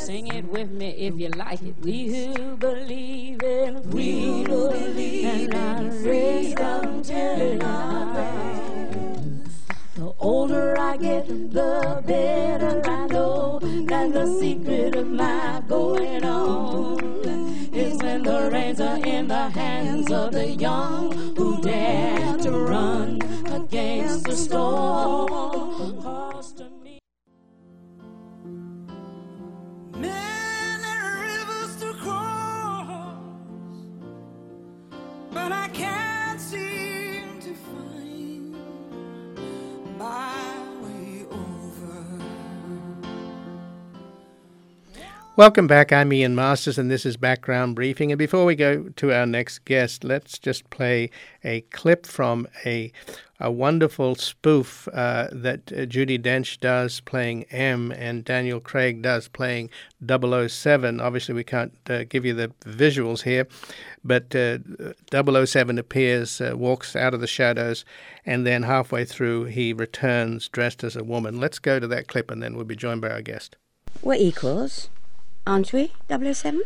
Sing it with me if you like it. We who believe in freedom and not raised until the older I get, the better I know that the secret of my going on is when the reins are in the hands of the young who dare to run against the storm. 'Cause to me, many rivers to cross, but I can't seem to find my way over. Welcome back. I'm Ian Masters, and this is Background Briefing. And before we go to our next guest, let's just play a clip from a wonderful spoof that Judi Dench does playing M and Daniel Craig does playing 007. Obviously, we can't give you the visuals here, but 007 appears, walks out of the shadows, and then halfway through he returns dressed as a woman. Let's go to that clip, and then we'll be joined by our guest. We're equals, aren't we, 007?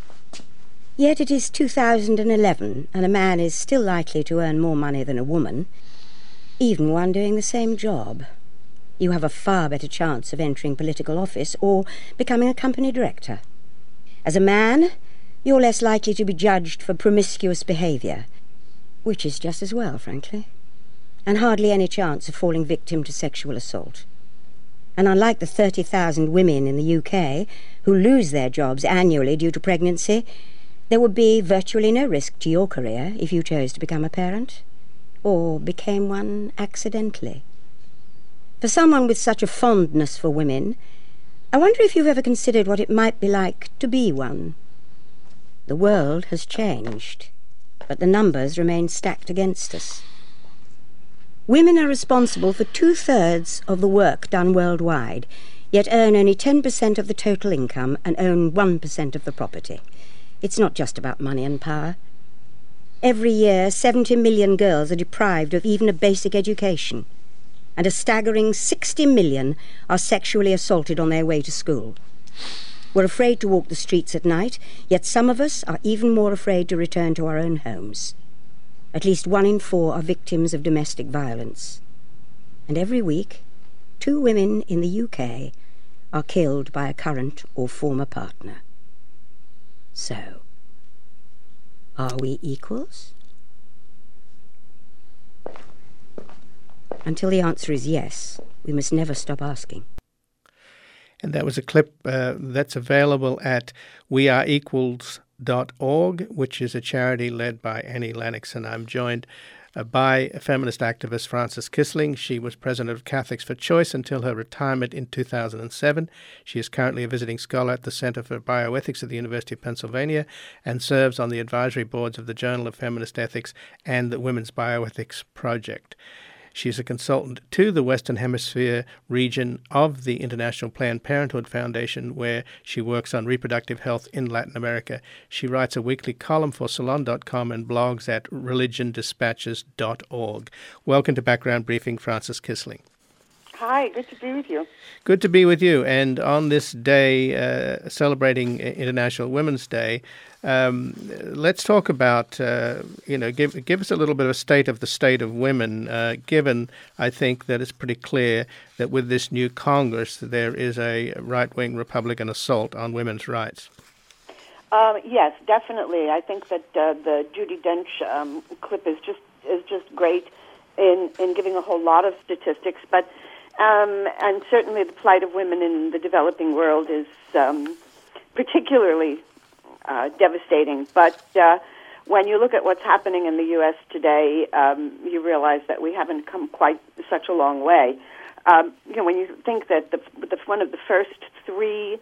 Yet it is 2011, and a man is still likely to earn more money than a woman, even one doing the same job. You have a far better chance of entering political office or becoming a company director. As a man, you're less likely to be judged for promiscuous behaviour, which is just as well, frankly, and hardly any chance of falling victim to sexual assault. And unlike the 30,000 women in the UK who lose their jobs annually due to pregnancy, there would be virtually no risk to your career if you chose to become a parent, or became one accidentally. For someone with such a fondness for women, I wonder if you've ever considered what it might be like to be one. The world has changed, but the numbers remain stacked against us. Women are responsible for 2/3 of the work done worldwide, yet earn only 10% of the total income and own 1% of the property. It's not just about money and power. Every year, 70 million girls are deprived of even a basic education, and a staggering 60 million are sexually assaulted on their way to school. We're afraid to walk the streets at night, yet some of us are even more afraid to return to our own homes. At least 1 in 4 are victims of domestic violence. And every week, 2 women in the UK are killed by a current or former partner. So, are we equals? Until the answer is yes, we must never stop asking. And that was a clip that's available at weareequals.org, which is a charity led by Annie Lennox. And I'm joined by feminist activist Frances Kissling. She was president of Catholics for Choice until her retirement in 2007. She is currently a visiting scholar at the Center for Bioethics at the University of Pennsylvania and serves on the advisory boards of the Journal of Feminist Ethics and the Women's Bioethics Project. She is a consultant to the Western Hemisphere region of the International Planned Parenthood Foundation, where she works on reproductive health in Latin America. She writes a weekly column for Salon.com and blogs at religiondispatches.org. Welcome to Background Briefing, Frances Kissling. Hi, good to be with you. Good to be with you. And on this day, celebrating International Women's Day, let's talk about, give us a little bit of a state of the state of women, given, I think, that it's pretty clear that with this new Congress, there is a right-wing Republican assault on women's rights. Yes, definitely. I think that the Judi Dench clip is just great in giving a whole lot of statistics, but and certainly the plight of women in the developing world is particularly devastating. But when you look at what's happening in the U.S. today, you realize that we haven't come quite such a long way. When you think that one of the three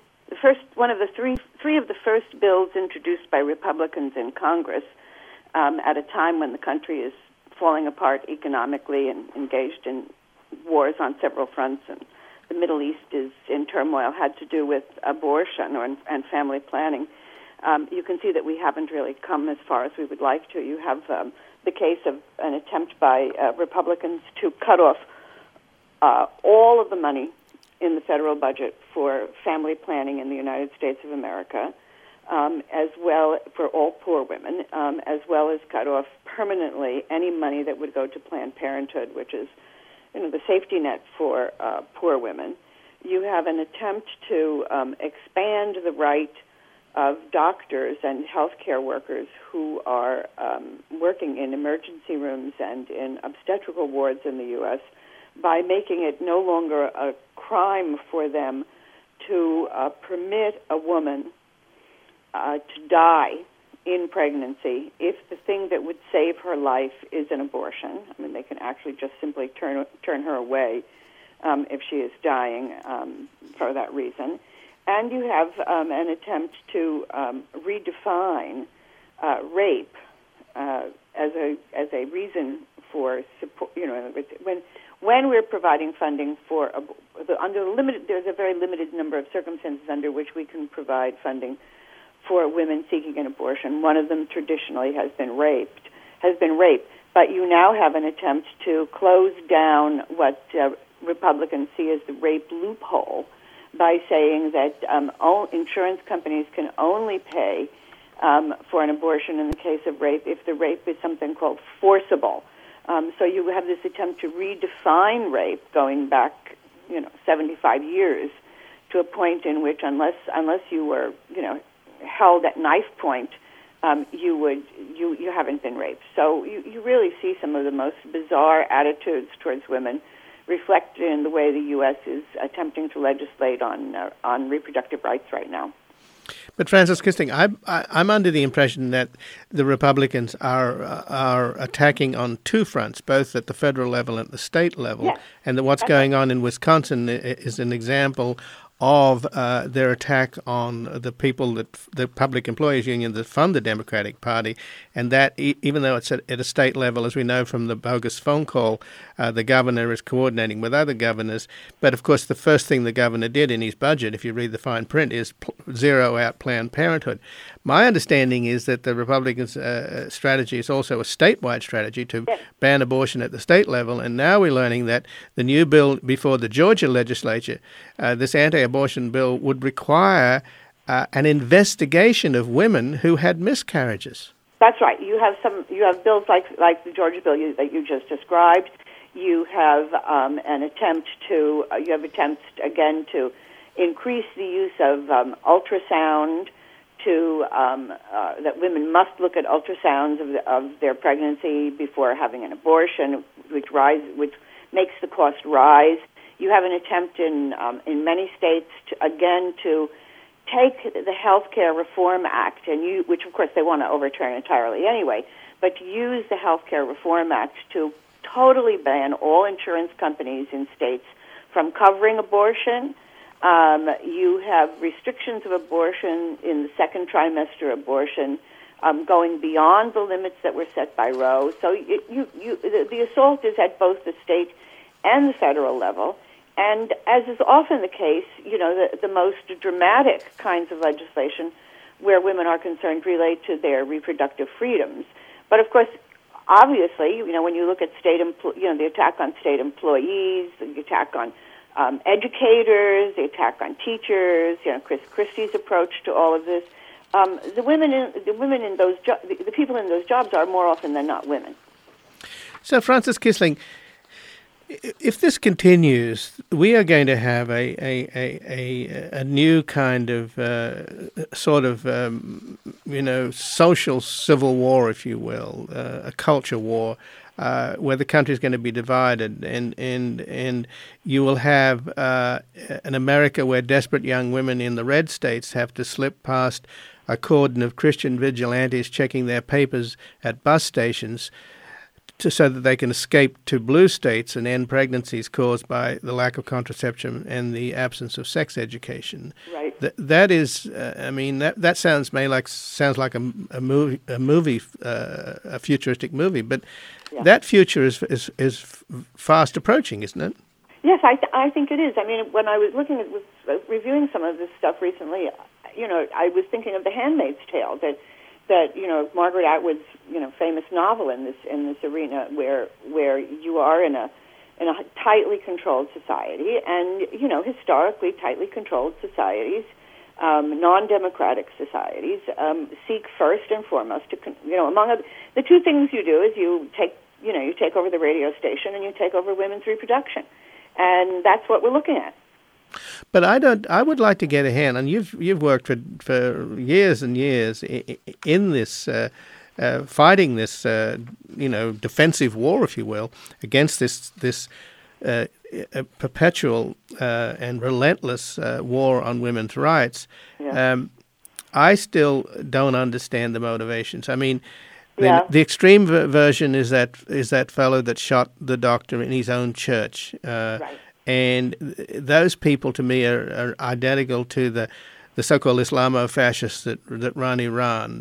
of the first bills introduced by Republicans in Congress at a time when the country is falling apart economically and engaged in wars on several fronts, and the Middle East is in turmoil, had to do with abortion and family planning. You can see that we haven't really come as far as we would like to. You have the case of an attempt by Republicans to cut off all of the money in the federal budget for family planning in the United States of America, as well for all poor women, as well as cut off permanently any money that would go to Planned Parenthood, which is, the safety net for poor women. You have an attempt to expand the right of doctors and healthcare workers who are working in emergency rooms and in obstetrical wards in the U.S. by making it no longer a crime for them to permit a woman to die in pregnancy if the thing that would save her life is an abortion. I mean, they can actually just simply turn her away if she is dying for that reason. And you have an attempt to redefine rape as a reason for support. When we're providing funding for there's a very limited number of circumstances under which we can provide funding for women seeking an abortion. One of them traditionally has been rape. But you now have an attempt to close down what Republicans see as the rape loophole by saying that all insurance companies can only pay for an abortion in the case of rape if the rape is something called forcible. So you have this attempt to redefine rape going back, 75 years to a point in which unless you were, held at knife point, you haven't been raped. So you really see some of the most bizarre attitudes towards women reflected in the way the U.S. is attempting to legislate on reproductive rights right now. But Frances Kissling, I'm under the impression that the Republicans are attacking on two fronts, both at the federal level and at the state level, yes, and that what's going on in Wisconsin is an example of their attack on the people, the public employees union that fund the Democratic Party, and that even though it's at a state level, as we know from the bogus phone call, the governor is coordinating with other governors. But of course, the first thing the governor did in his budget, if you read the fine print, is zero out Planned Parenthood. My understanding is that the Republicans' strategy is also a statewide strategy to ban abortion at the state level, and now we're learning that the new bill before the Georgia legislature, this anti-abortion bill, would require an investigation of women who had miscarriages. That's right. You have bills like the Georgia bill that you just described. You have you have attempts again to increase the use of ultrasound. That women must look at ultrasounds of their pregnancy before having an abortion, which makes the cost rise. You have an attempt in many states to take the Health Care Reform Act, which of course they want to overturn entirely anyway, but to use the Health Care Reform Act to totally ban all insurance companies in states from covering abortion. You have restrictions of abortion in the second trimester abortion, going beyond the limits that were set by Roe. So the assault is at both the state and the federal level. And as is often the case, the most dramatic kinds of legislation where women are concerned relate to their reproductive freedoms. But of course, obviously, when you look at the attack on state employees, the attack on educators, the attack on teachers, Chris Christie's approach to all of this, the people in those jobs are more often than not women. So, Frances Kissling, if this continues, we are going to have a new kind of social civil war, if you will, a culture war, where the country is going to be divided, and you will have an America where desperate young women in the red states have to slip past a cordon of Christian vigilantes checking their papers at bus stations so that they can escape to blue states and end pregnancies caused by the lack of contraception and the absence of sex education. Right. That is, that sounds like a movie, a futuristic movie, but that future is fast approaching, isn't it? Yes, I think it is. I mean, when I was reviewing some of this stuff recently, I was thinking of The Handmaid's Tale, that Margaret Atwood's famous novel in this arena, where you are in a in a tightly controlled society, and, historically tightly controlled societies, non-democratic societies, seek first and foremost to, among other, the two things you do is you take over the radio station and you take over women's reproduction, and that's what we're looking at. But I would like to get a hand, and you've worked for years and years in this, fighting this, defensive war, if you will, against this perpetual and relentless war on women's rights. Yeah. I still don't understand the motivations. I mean, the extreme version is that fellow that shot the doctor in his own church. Right. And those people, to me, are identical to the so-called Islamo-fascists that run Iran,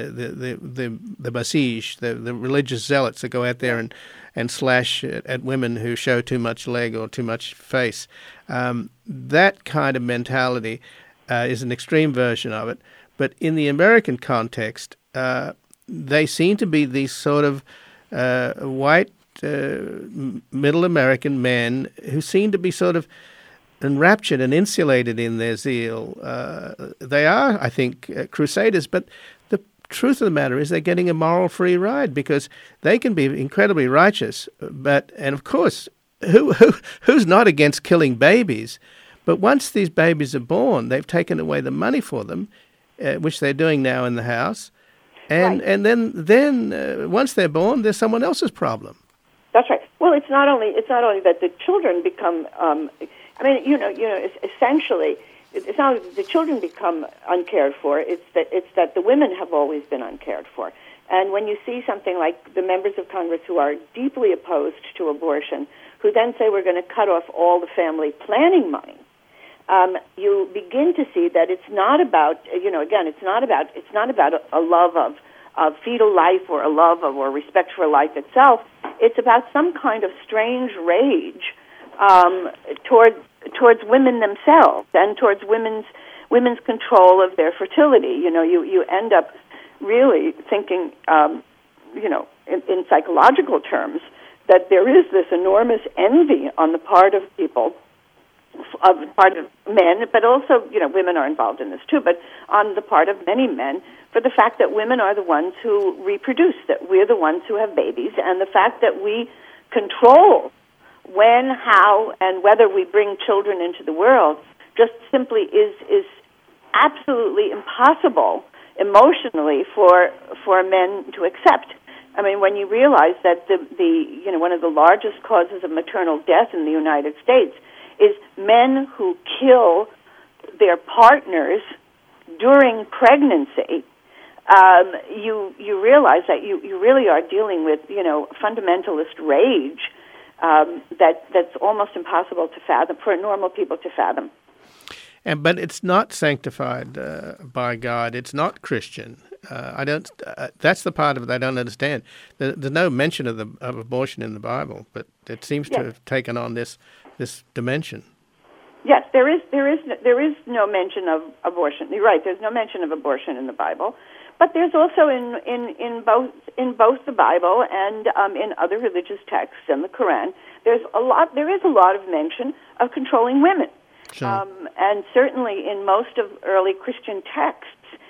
the Basij, the religious zealots that go out there and slash at women who show too much leg or too much face. That kind of mentality is an extreme version of it. But in the American context, they seem to be these sort of white, middle American men who seem to be sort of enraptured and insulated in their zeal. They are, I think, crusaders, but the truth of the matter is they're getting a moral free ride because they can be incredibly righteous. And of course, who's not against killing babies? But once these babies are born, they've taken away the money for them, which they're doing now in the house. And right. and then once they're born, there's someone else's problem. That's right. Well, it's not only that the children become. Essentially, it's not that the children become uncared for. It's that the women have always been uncared for. And when you see something like the members of Congress who are deeply opposed to abortion, who then say we're going to cut off all the family planning money, you begin to see that it's not about it's not about a love of fetal life or a love of or respect for life itself. It's about some kind of strange rage towards women themselves and towards women's control of their fertility. You end up really thinking, in psychological terms, that there is this enormous envy on the part of people, part of men, but also, women are involved in this too, but on the part of many men, for the fact that women are the ones who reproduce, that we're the ones who have babies, and the fact that we control when, how, and whether we bring children into the world just simply is absolutely impossible emotionally for men to accept. I mean, when you realize that the one of the largest causes of maternal death in the United States is men who kill their partners during pregnancy, you realize that you really are dealing with fundamentalist rage that's almost impossible to fathom for normal people to fathom. But it's not sanctified by God. It's not Christian. That's the part of it I don't understand. There's no mention of abortion in the Bible, but it seems to have taken on this dimension. Yes, there is no mention of abortion. You're right. There's no mention of abortion in the Bible, but there's also in both the Bible and in other religious texts and the Quran. There is a lot of mention of controlling women. Sure. And certainly in most of early Christian texts,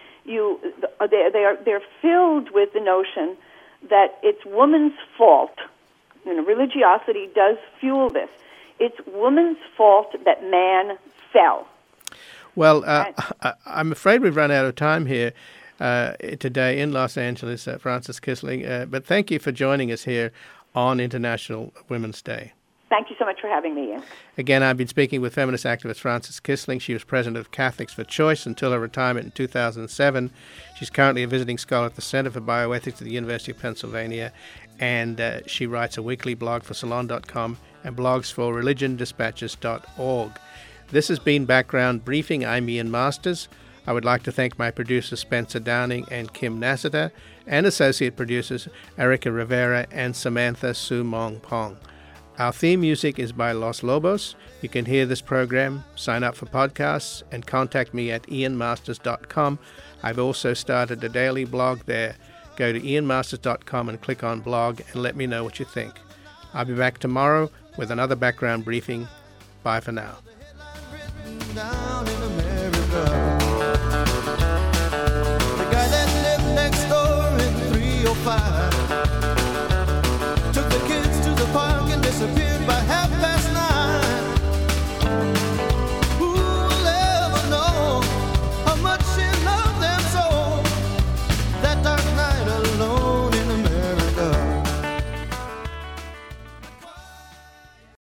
they're filled with the notion that it's woman's fault. Religiosity does fuel this. It's woman's fault that man fell. Well, I'm afraid we've run out of time here today in Los Angeles, Frances Kissling. But thank you for joining us here on International Women's Day. Thank you so much for having me, Ian. Again, I've been speaking with feminist activist Frances Kissling. She was president of Catholics for Choice until her retirement in 2007. She's currently a visiting scholar at the Center for Bioethics at the University of Pennsylvania, and she writes a weekly blog for Salon.com and blogs for ReligionDispatches.org. This has been Background Briefing. I'm Ian Masters. I would like to thank my producers Spencer Downing and Kim Nassiter, and associate producers Erica Rivera and Samantha Su Mong Pong. Our theme music is by Los Lobos. You can hear this program, sign up for podcasts, and contact me at ianmasters.com. I've also started a daily blog there. Go to ianmasters.com and click on blog and let me know what you think. I'll be back tomorrow with another background briefing. Bye for now. Down